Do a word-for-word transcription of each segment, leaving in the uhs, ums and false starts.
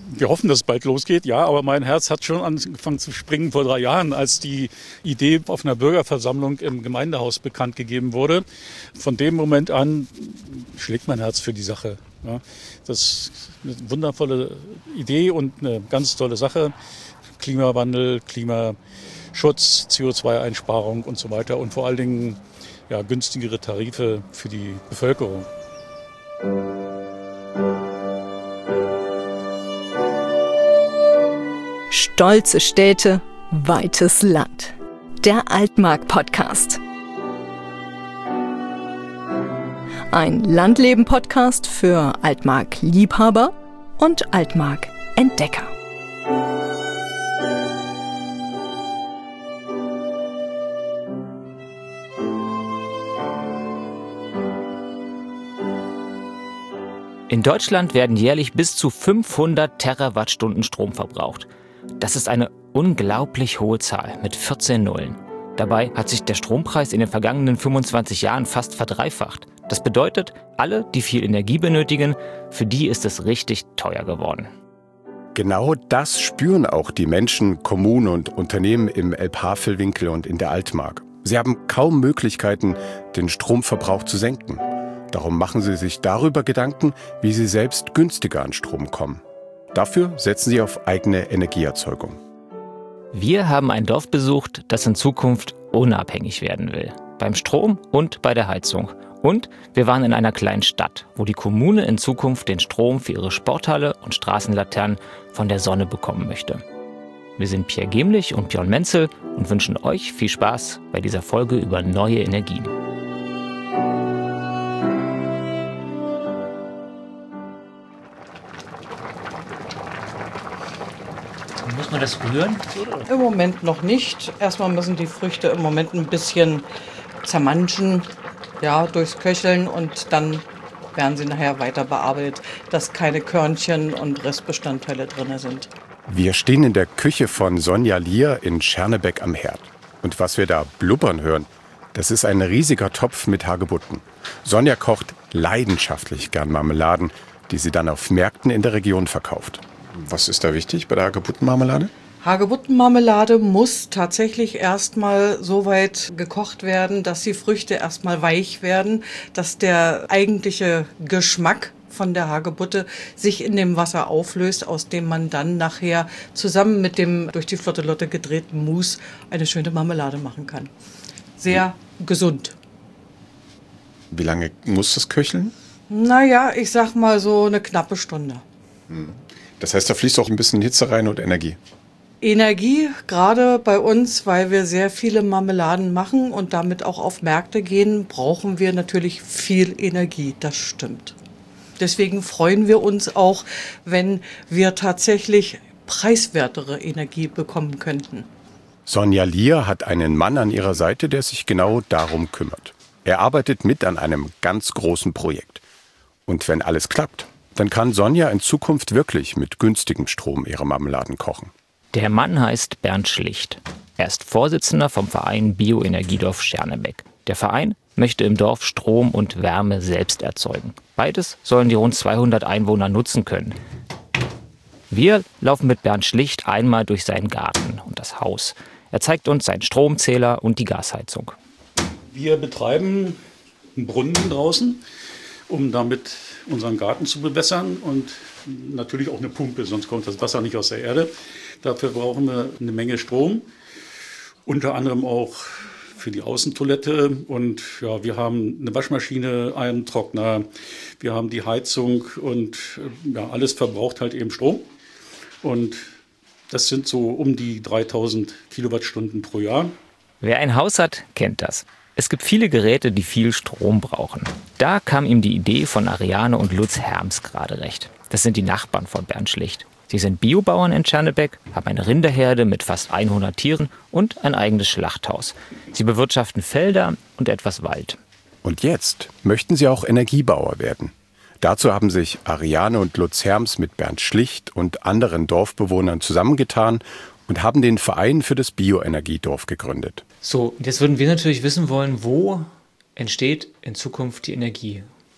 Wir hoffen, dass es bald losgeht, ja, aber mein Herz hat schon angefangen zu springen vor drei Jahren, als die Idee auf einer Bürgerversammlung im Gemeindehaus bekannt gegeben wurde. Von dem Moment an schlägt mein Herz für die Sache. Ja, das ist eine wundervolle Idee und eine ganz tolle Sache. Klimawandel, Klimaschutz, C O zwei Einsparung und so weiter und vor allen Dingen ja, günstigere Tarife für die Bevölkerung. Stolze Städte, weites Land. Der Altmark-Podcast. Ein Landleben-Podcast für Altmark-Liebhaber und Altmark-Entdecker. In Deutschland werden jährlich bis zu fünfhundert Terawattstunden Strom verbraucht. Das ist eine unglaublich hohe Zahl mit vierzehn Nullen. Dabei hat sich der Strompreis in den vergangenen fünfundzwanzig Jahren fast verdreifacht. Das bedeutet, alle, die viel Energie benötigen, für die ist es richtig teuer geworden. Genau das spüren auch die Menschen, Kommunen und Unternehmen im Elbhavelwinkel und in der Altmark. Sie haben kaum Möglichkeiten, den Stromverbrauch zu senken. Darum machen sie sich darüber Gedanken, wie sie selbst günstiger an Strom kommen. Dafür setzen sie auf eigene Energieerzeugung. Wir haben ein Dorf besucht, das in Zukunft unabhängig werden will. Beim Strom und bei der Heizung. Und wir waren in einer kleinen Stadt, wo die Kommune in Zukunft den Strom für ihre Sporthalle und Straßenlaternen von der Sonne bekommen möchte. Wir sind Pierre Gemlich und Björn Menzel und wünschen euch viel Spaß bei dieser Folge über neue Energien. Muss man das rühren? Im Moment noch nicht. Erstmal müssen die Früchte im Moment ein bisschen zermanschen, ja, durchs Köcheln und dann werden sie nachher weiter bearbeitet, dass keine Körnchen und Restbestandteile drin sind. Wir stehen in der Küche von Sonja Lier in Schernebeck am Herd. Und was wir da blubbern hören, das ist ein riesiger Topf mit Hagebutten. Sonja kocht leidenschaftlich gern Marmeladen, die sie dann auf Märkten in der Region verkauft. Was ist da wichtig bei der Hagebuttenmarmelade? Hagebuttenmarmelade muss tatsächlich erstmal so weit gekocht werden, dass die Früchte erstmal weich werden, dass der eigentliche Geschmack von der Hagebutte sich in dem Wasser auflöst, aus dem man dann nachher zusammen mit dem durch die Flotte Lotte gedrehten Mousse eine schöne Marmelade machen kann. Sehr gesund. Wie lange muss das köcheln? Naja, ich sag mal so eine knappe Stunde. Hm. Das heißt, da fließt auch ein bisschen Hitze rein und Energie. Energie, gerade bei uns, weil wir sehr viele Marmeladen machen und damit auch auf Märkte gehen, brauchen wir natürlich viel Energie, das stimmt. Deswegen freuen wir uns auch, wenn wir tatsächlich preiswertere Energie bekommen könnten. Sonja Lier hat einen Mann an ihrer Seite, der sich genau darum kümmert. Er arbeitet mit an einem ganz großen Projekt. Und wenn alles klappt, dann kann Sonja in Zukunft wirklich mit günstigem Strom ihre Marmeladen kochen. Der Mann heißt Bernd Schlicht. Er ist Vorsitzender vom Verein Bioenergiedorf Schernebeck. Der Verein möchte im Dorf Strom und Wärme selbst erzeugen. Beides sollen die rund zweihundert Einwohner nutzen können. Wir laufen mit Bernd Schlicht einmal durch seinen Garten und das Haus. Er zeigt uns seinen Stromzähler und die Gasheizung. Wir betreiben einen Brunnen draußen, um damit unseren Garten zu bewässern und natürlich auch eine Pumpe, sonst kommt das Wasser nicht aus der Erde. Dafür brauchen wir eine Menge Strom, unter anderem auch für die Außentoilette und ja, wir haben eine Waschmaschine, einen Trockner, wir haben die Heizung und ja, alles verbraucht halt eben Strom und das sind so um die dreitausend Kilowattstunden pro Jahr. Wer ein Haus hat, kennt das. Es gibt viele Geräte, die viel Strom brauchen. Da kam ihm die Idee von Ariane und Lutz Herms gerade recht. Das sind die Nachbarn von Bernd Schlicht. Sie sind Biobauern in Schernebeck, haben eine Rinderherde mit fast hundert Tieren und ein eigenes Schlachthaus. Sie bewirtschaften Felder und etwas Wald. Und jetzt möchten sie auch Energiebauer werden. Dazu haben sich Ariane und Lutz Herms mit Bernd Schlicht und anderen Dorfbewohnern zusammengetan und haben den Verein für das Bioenergiedorf gegründet. So, jetzt würden wir natürlich wissen wollen, wo entsteht in Zukunft die Energie?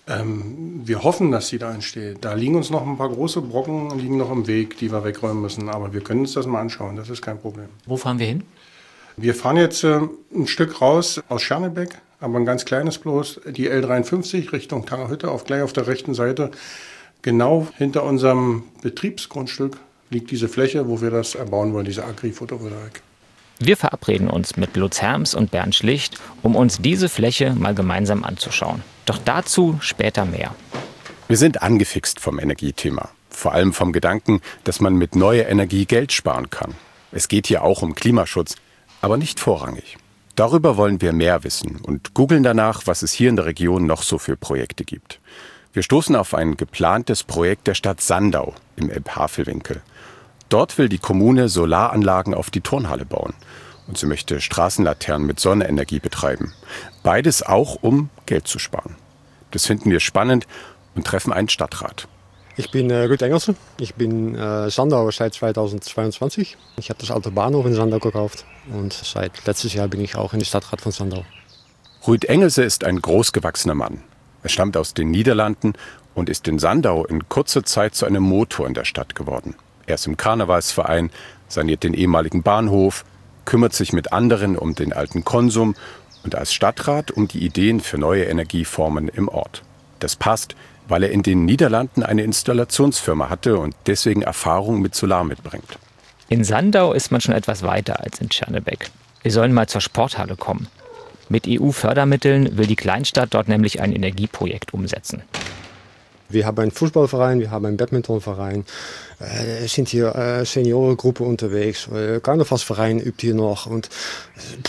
Ähm, wir hoffen, dass sie da entsteht. Da liegen uns noch ein paar große Brocken, liegen noch im Weg, die wir wegräumen müssen. Aber wir können uns das mal anschauen, das ist kein Problem. Wo fahren wir hin? Wir fahren jetzt äh, ein Stück raus aus Schernebeck, aber ein ganz kleines bloß, die L dreiundfünfzig Richtung Tangerhütte, auf, gleich auf der rechten Seite. Genau hinter unserem Betriebsgrundstück liegt diese Fläche, wo wir das erbauen wollen, diese Agri-Photovoltaik. Wir verabreden uns mit Lutz Herms und Bernd Schlicht, um uns diese Fläche mal gemeinsam anzuschauen. Doch dazu später mehr. Wir sind angefixt vom Energiethema. Vor allem vom Gedanken, dass man mit neuer Energie Geld sparen kann. Es geht hier auch um Klimaschutz, aber nicht vorrangig. Darüber wollen wir mehr wissen und googeln danach, was es hier in der Region noch so für Projekte gibt. Wir stoßen auf ein geplantes Projekt der Stadt Sandau im Elbhavelwinkel. Dort will die Kommune Solaranlagen auf die Turnhalle bauen. Und sie möchte Straßenlaternen mit Sonnenenergie betreiben. Beides auch, um Geld zu sparen. Das finden wir spannend und treffen einen Stadtrat. Ich bin äh, Ruud Engelse. Ich bin äh, Sandauer seit zweitausendzweiundzwanzig. Ich habe das alte Bahnhof in Sandau gekauft. Und seit letztes Jahr bin ich auch in den Stadtrat von Sandau. Ruud Engelse ist ein großgewachsener Mann. Er stammt aus den Niederlanden und ist in Sandau in kurzer Zeit zu einem Motor in der Stadt geworden. Er ist im Karnevalsverein, saniert den ehemaligen Bahnhof, kümmert sich mit anderen um den alten Konsum und als Stadtrat um die Ideen für neue Energieformen im Ort. Das passt, weil er in den Niederlanden eine Installationsfirma hatte und deswegen Erfahrung mit Solar mitbringt. In Sandau ist man schon etwas weiter als in Schernebeck. Wir sollen mal zur Sporthalle kommen. Mit E U-Fördermitteln will die Kleinstadt dort nämlich ein Energieprojekt umsetzen. Wir haben einen Fußballverein, wir haben einen Badmintonverein. Es sind hier äh, Seniorengruppen unterwegs. Äh, Karnevalsverein übt hier noch. Und äh,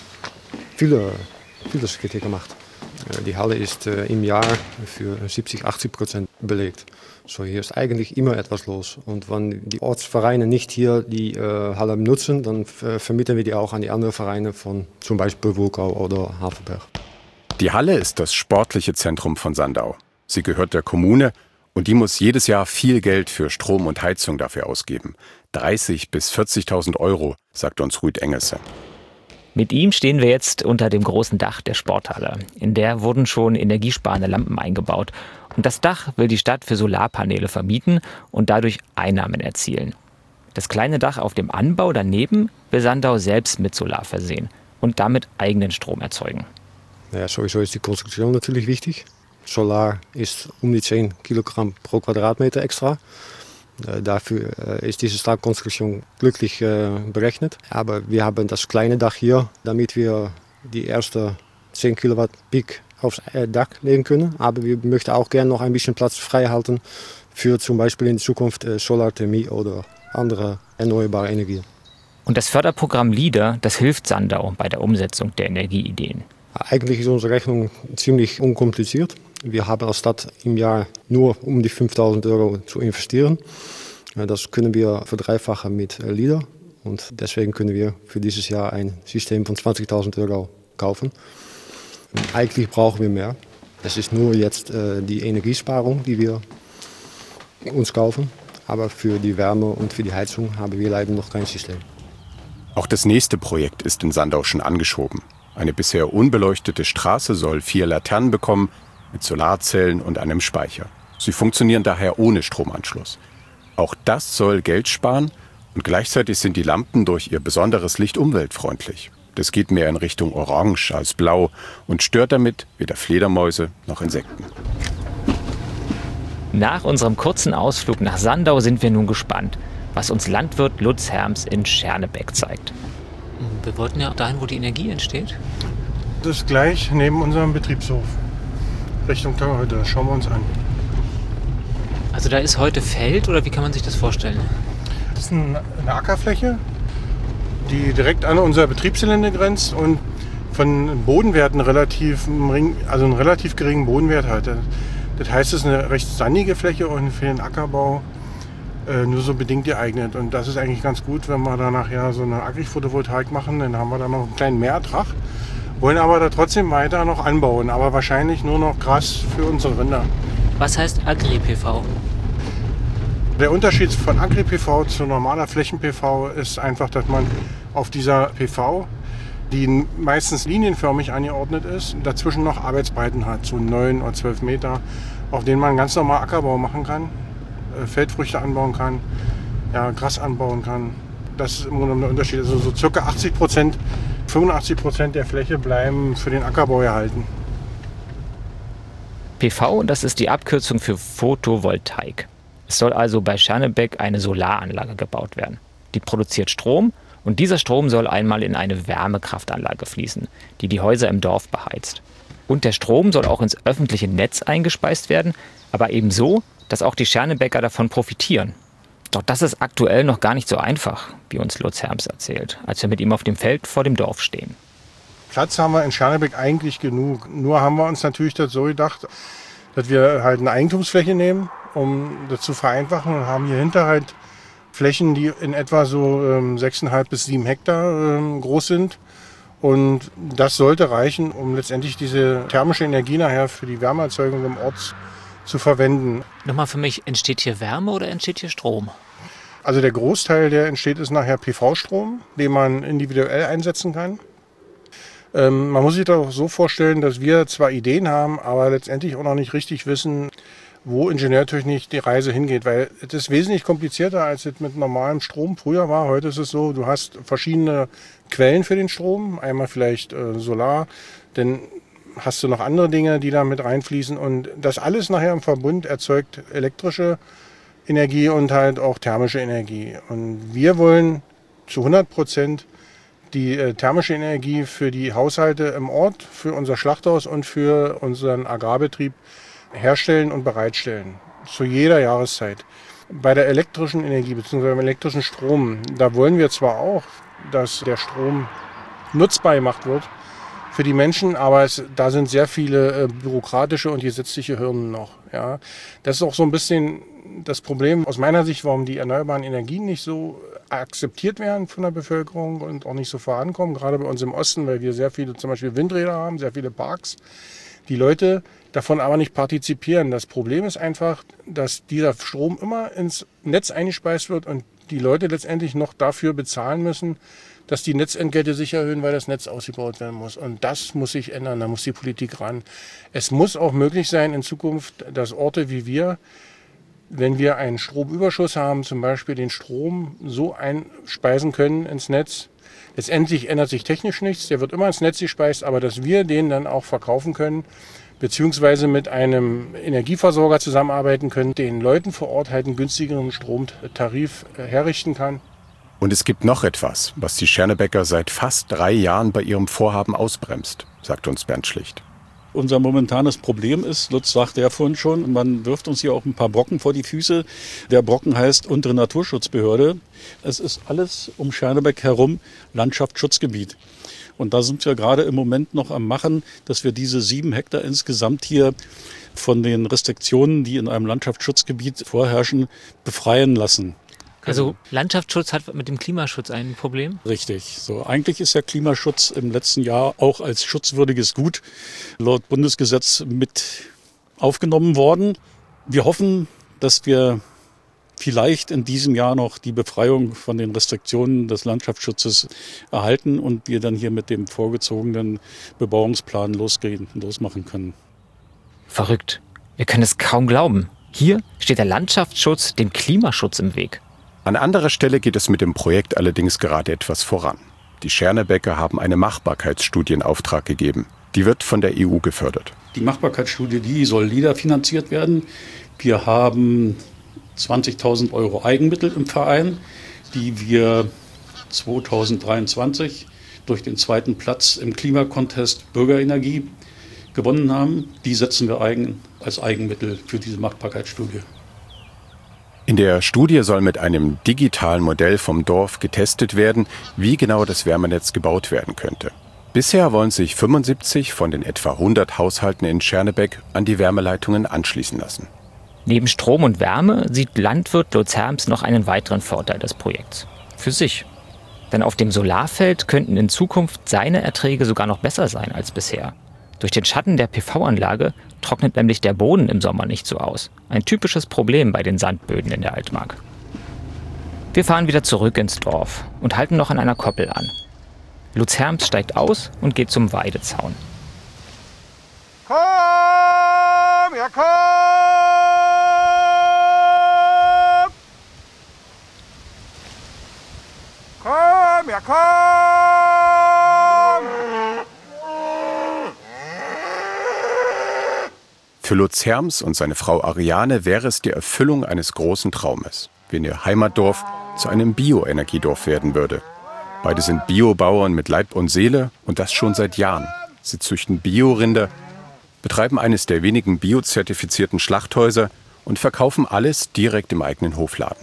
viele, vieles wird hier gemacht. Äh, die Halle ist äh, im Jahr für siebzig, achtzig Prozent belegt. So, hier ist eigentlich immer etwas los. Und wenn die Ortsvereine nicht hier die äh, Halle nutzen, dann äh, vermitteln wir die auch an die anderen Vereine von zum Beispiel Wulkau oder Havelberg. Die Halle ist das sportliche Zentrum von Sandau. Sie gehört der Kommune und die muss jedes Jahr viel Geld für Strom und Heizung dafür ausgeben. dreißigtausend bis vierzigtausend Euro, sagt uns Ruud Engelse. Mit ihm stehen wir jetzt unter dem großen Dach der Sporthalle. In der wurden schon energiesparende Lampen eingebaut. Und das Dach will die Stadt für Solarpaneele vermieten und dadurch Einnahmen erzielen. Das kleine Dach auf dem Anbau daneben will Sandau selbst mit Solar versehen und damit eigenen Strom erzeugen. Ja, sowieso ist die Konstruktion natürlich wichtig. Solar ist um die zehn Kilogramm pro Quadratmeter extra. Äh, dafür äh, ist diese Stahlkonstruktion glücklich äh, berechnet. Aber wir haben das kleine Dach hier, damit wir die erste zehn Kilowatt Peak aufs Dach legen können. Aber wir möchten auch gerne noch ein bisschen Platz frei halten für zum Beispiel in Zukunft äh, Solarthermie oder andere erneuerbare Energien. Und das Förderprogramm LEADER, das hilft Sandau bei der Umsetzung der Energieideen. Eigentlich ist unsere Rechnung ziemlich unkompliziert. Wir haben als Stadt im Jahr nur um die fünftausend Euro zu investieren. Das können wir verdreifachen mit LEADER. Und deswegen können wir für dieses Jahr ein System von zwanzigtausend Euro kaufen. Eigentlich brauchen wir mehr. Es ist nur jetzt äh, die Energiesparung, die wir uns kaufen. Aber für die Wärme und für die Heizung haben wir leider noch kein System. Auch das nächste Projekt ist in Sandau schon angeschoben. Eine bisher unbeleuchtete Straße soll vier Laternen bekommen, mit Solarzellen und einem Speicher. Sie funktionieren daher ohne Stromanschluss. Auch das soll Geld sparen und gleichzeitig sind die Lampen durch ihr besonderes Licht umweltfreundlich. Das geht mehr in Richtung Orange als Blau und stört damit weder Fledermäuse noch Insekten. Nach unserem kurzen Ausflug nach Sandau sind wir nun gespannt, was uns Landwirt Lutz Herms in Schernebeck zeigt. Wir wollten ja dahin, wo die Energie entsteht. Das ist gleich neben unserem Betriebshof. Richtung Tangerhütte, das schauen wir uns an. Also da ist heute Feld oder wie kann man sich das vorstellen? Das ist eine Ackerfläche, die direkt an unser Betriebsgelände grenzt und von Bodenwerten relativ, also einen relativ geringen Bodenwert hat. Das heißt, es ist eine recht sandige Fläche und für den Ackerbau äh, nur so bedingt geeignet. Und das ist eigentlich ganz gut, wenn wir da nachher so eine Agri-Photovoltaik machen, dann haben wir da noch einen kleinen Mehrertrag. Wollen aber da trotzdem weiter noch anbauen, aber wahrscheinlich nur noch Gras für unsere Rinder. Was heißt Agri-P V? Der Unterschied von Agri-P V zu normaler Flächen-P V ist einfach, dass man auf dieser P V die meistens linienförmig angeordnet ist, dazwischen noch Arbeitsbreiten hat, so neun oder zwölf Meter, auf denen man ganz normal Ackerbau machen kann, Feldfrüchte anbauen kann, ja, Gras anbauen kann. Das ist im Grunde genommen der Unterschied. Also so circa achtzig Prozent, fünfundachtzig Prozent der Fläche bleiben für den Ackerbau erhalten. P V, das ist die Abkürzung für Photovoltaik. Es soll also bei Schernebeck eine Solaranlage gebaut werden. Die produziert Strom und dieser Strom soll einmal in eine Wärmekraftanlage fließen, die die Häuser im Dorf beheizt. Und der Strom soll auch ins öffentliche Netz eingespeist werden, aber eben so, dass auch die Schernebecker davon profitieren. Doch das ist aktuell noch gar nicht so einfach, wie uns Lutz Herms erzählt, als wir mit ihm auf dem Feld vor dem Dorf stehen. Platz haben wir in Schernebeck eigentlich genug. Nur haben wir uns natürlich das so gedacht, dass wir halt eine Eigentumsfläche nehmen, um das zu vereinfachen, und haben hier hinter halt Flächen, die in etwa so ähm, sechseinhalb bis sieben Hektar ähm, groß sind. Und das sollte reichen, um letztendlich diese thermische Energie nachher für die Wärmeerzeugung im Ort zu verwenden. Nochmal für mich, entsteht hier Wärme oder entsteht hier Strom? Also der Großteil, der entsteht, ist nachher P V-Strom, den man individuell einsetzen kann. Ähm, man muss sich das auch so vorstellen, dass wir zwar Ideen haben, aber letztendlich auch noch nicht richtig wissen, wo ingenieurtechnisch die Reise hingeht. Weil es ist wesentlich komplizierter, als es mit normalem Strom früher war. Heute ist es so, du hast verschiedene Quellen für den Strom. Einmal vielleicht äh, Solar, dann hast du noch andere Dinge, die da mit reinfließen. Und das alles nachher im Verbund erzeugt elektrische Energie und halt auch thermische Energie. Und wir wollen zu hundert Prozent die äh, thermische Energie für die Haushalte im Ort, für unser Schlachthaus und für unseren Agrarbetrieb herstellen und bereitstellen. Zu jeder Jahreszeit. Bei der elektrischen Energie bzw. beim elektrischen Strom, da wollen wir zwar auch, dass der Strom nutzbar gemacht wird für die Menschen, aber es, da sind sehr viele äh, bürokratische und gesetzliche Hürden noch. Ja. Das ist auch so ein bisschen das Problem aus meiner Sicht, warum die erneuerbaren Energien nicht so akzeptiert werden von der Bevölkerung und auch nicht so vorankommen, gerade bei uns im Osten, weil wir sehr viele zum Beispiel Windräder haben, sehr viele Parks. Die Leute davon aber nicht partizipieren. Das Problem ist einfach, dass dieser Strom immer ins Netz eingespeist wird und die Leute letztendlich noch dafür bezahlen müssen, dass die Netzentgelte sich erhöhen, weil das Netz ausgebaut werden muss. Und das muss sich ändern, da muss die Politik ran. Es muss auch möglich sein in Zukunft, dass Orte wie wir, wenn wir einen Stromüberschuss haben, zum Beispiel den Strom so einspeisen können ins Netz. Letztendlich ändert sich technisch nichts, der wird immer ins Netz gespeist, aber dass wir den dann auch verkaufen können, beziehungsweise mit einem Energieversorger zusammenarbeiten können, den Leuten vor Ort halt einen günstigeren Stromtarif herrichten kann. Und es gibt noch etwas, was die Schernebecker seit fast drei Jahren bei ihrem Vorhaben ausbremst, sagt uns Bernd Schlicht. Unser momentanes Problem ist, Lutz sagte ja vorhin schon, man wirft uns hier auch ein paar Brocken vor die Füße. Der Brocken heißt Untere Naturschutzbehörde. Es ist alles um Schernebeck herum Landschaftsschutzgebiet. Und da sind wir gerade im Moment noch am Machen, dass wir diese sieben Hektar insgesamt hier von den Restriktionen, die in einem Landschaftsschutzgebiet vorherrschen, befreien lassen. Also Landschaftsschutz hat mit dem Klimaschutz ein Problem? Richtig. So, eigentlich ist der Klimaschutz im letzten Jahr auch als schutzwürdiges Gut laut Bundesgesetz mit aufgenommen worden. Wir hoffen, dass wir vielleicht in diesem Jahr noch die Befreiung von den Restriktionen des Landschaftsschutzes erhalten und wir dann hier mit dem vorgezogenen Bebauungsplan losgehen, losmachen können. Verrückt. Wir können es kaum glauben. Hier steht der Landschaftsschutz dem Klimaschutz im Weg. An anderer Stelle geht es mit dem Projekt allerdings gerade etwas voran. Die Schernebecker haben eine Machbarkeitsstudie in Auftrag gegeben. Die wird von der E U gefördert. Die Machbarkeitsstudie, die soll LIDA-finanziert werden. Wir haben zwanzigtausend Euro Eigenmittel im Verein, die wir zweitausenddreiundzwanzig durch den zweiten Platz im Klimacontest Bürgerenergie gewonnen haben. Die setzen wir eigen, als Eigenmittel für diese Machbarkeitsstudie. In der Studie soll mit einem digitalen Modell vom Dorf getestet werden, wie genau das Wärmenetz gebaut werden könnte. Bisher wollen sich fünfundsiebzig von den etwa hundert Haushalten in Schernebeck an die Wärmeleitungen anschließen lassen. Neben Strom und Wärme sieht Landwirt Lutz Herms noch einen weiteren Vorteil des Projekts. Für sich. Denn auf dem Solarfeld könnten in Zukunft seine Erträge sogar noch besser sein als bisher. Durch den Schatten der P V-Anlage trocknet nämlich der Boden im Sommer nicht so aus. Ein typisches Problem bei den Sandböden in der Altmark. Wir fahren wieder zurück ins Dorf und halten noch an einer Koppel an. Lutz Herms steigt aus und geht zum Weidezaun. Komm, ja komm! Komm, ja komm! Für Lutz Herms und seine Frau Ariane wäre es die Erfüllung eines großen Traumes, wenn ihr Heimatdorf zu einem Bioenergiedorf werden würde. Beide sind Biobauern mit Leib und Seele und das schon seit Jahren. Sie züchten Biorinder, betreiben eines der wenigen biozertifizierten Schlachthäuser und verkaufen alles direkt im eigenen Hofladen.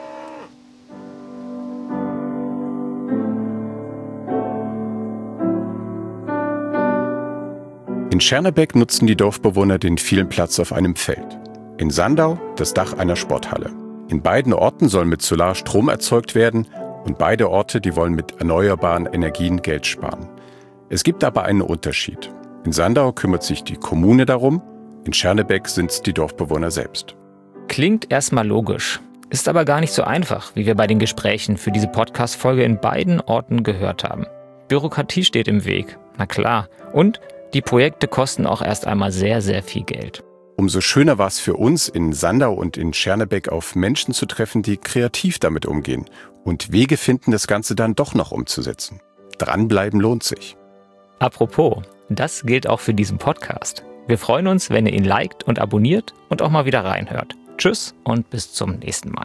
In Schernebeck nutzen die Dorfbewohner den vielen Platz auf einem Feld. In Sandau das Dach einer Sporthalle. In beiden Orten soll mit Solar Strom erzeugt werden und beide Orte, die wollen mit erneuerbaren Energien Geld sparen. Es gibt aber einen Unterschied. In Sandau kümmert sich die Kommune darum, in Schernebeck sind es die Dorfbewohner selbst. Klingt erstmal logisch, ist aber gar nicht so einfach, wie wir bei den Gesprächen für diese Podcast-Folge in beiden Orten gehört haben. Bürokratie steht im Weg, na klar. Und die Projekte kosten auch erst einmal sehr, sehr viel Geld. Umso schöner war es für uns, in Sandau und in Schernebeck auf Menschen zu treffen, die kreativ damit umgehen und Wege finden, das Ganze dann doch noch umzusetzen. Dranbleiben lohnt sich. Apropos, das gilt auch für diesen Podcast. Wir freuen uns, wenn ihr ihn liked und abonniert und auch mal wieder reinhört. Tschüss und bis zum nächsten Mal.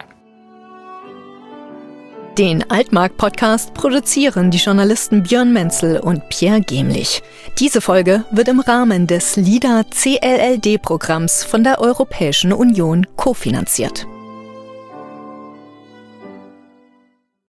Den Altmark-Podcast produzieren die Journalisten Björn Menzel und Pierre Gemlich. Diese Folge wird im Rahmen des LIDA C L L D-Programms von der Europäischen Union kofinanziert.